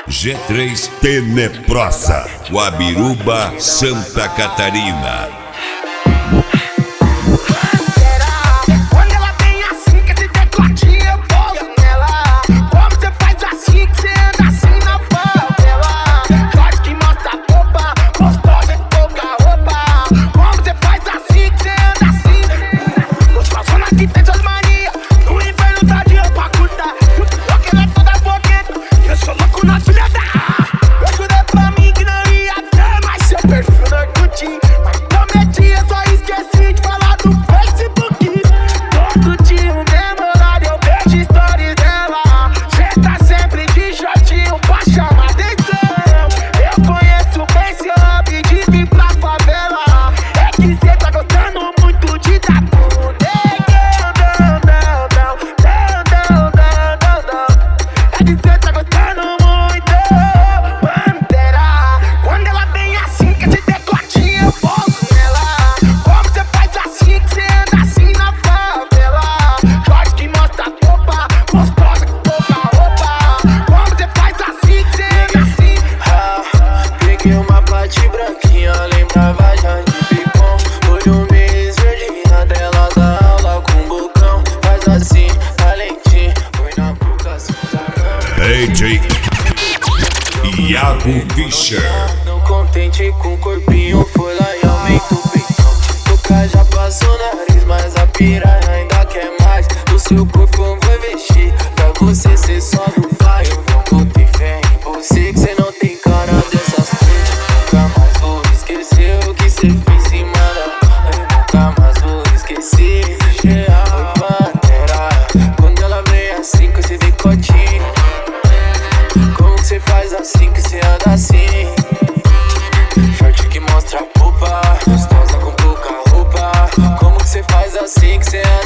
G3 Teneprosa, Guabiruba, Santa Catarina. DJ Iago Fischer. Não contente com o corpinho, foi lá e aumenta o peitão. Tocar já passou o nariz, mas a piranha ainda quer mais. O seu corpo eu vou investir, pra você cê só não vai. Eu não botei fé em você, que cê não tem cara dessas coisas. Nunca mais vou esquecer o que cê fez em cima da... Eu nunca mais vou esquecer. Oi, Pantera, quando ela vem assim com esse decotinho. Como cê faz assim que cê anda assim? Short que mostra a polpa, gostosa com pouca roupa. Como que cê faz assim que cê anda